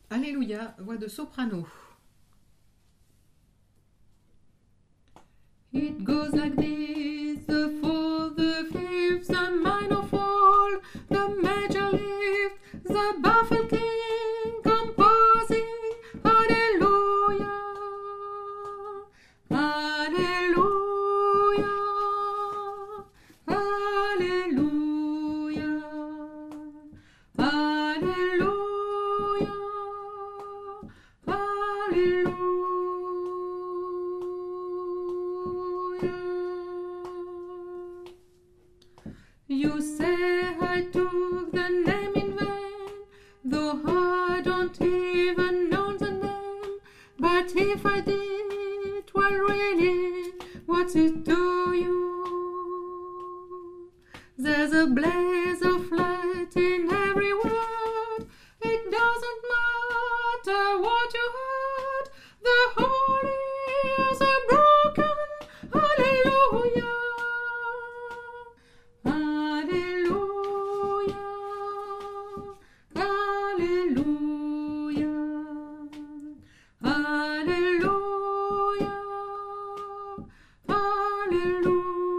Alléluia, voix de soprano. It goes like this, the fourth, the fifth, the minor fall, the major lift, the baffled king composing. Hallelujah, hallelujah, hallelujah, hallelujah, hallelujah. You say I took the name in vain, though I don't even know the name. But if I did, well really, what's it to you? There's a blaze of light in every word. It doesn't matter what you heard. The holy as a broken. Hallelujah, hallelujah, hallelujah, hallelujah, hallelujah.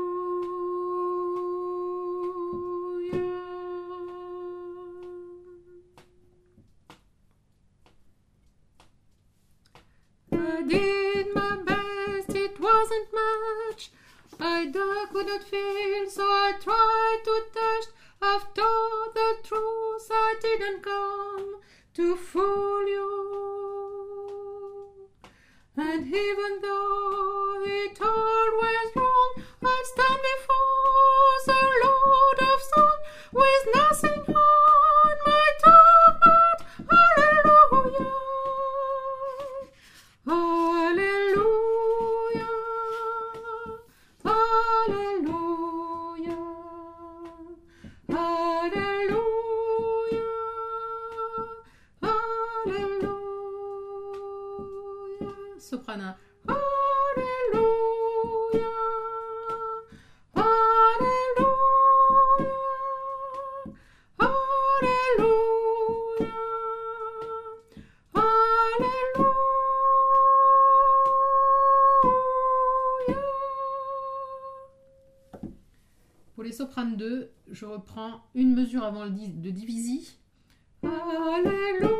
I did my best, it wasn't much. I could not feel, so I tried to touch. After the truth, I didn't come to fool you. And even though it all was wrong, I'd stand before the Lord of Song with nothing on my tongue but hallelujah. Hallelujah, hallelujah, hallelujah, hallelujah. Soprana. Hallelujah, hallelujah, hallelujah, hallelujah. Pour les sopranes 2, je reprends une mesure avant le de divisi. Alléluia.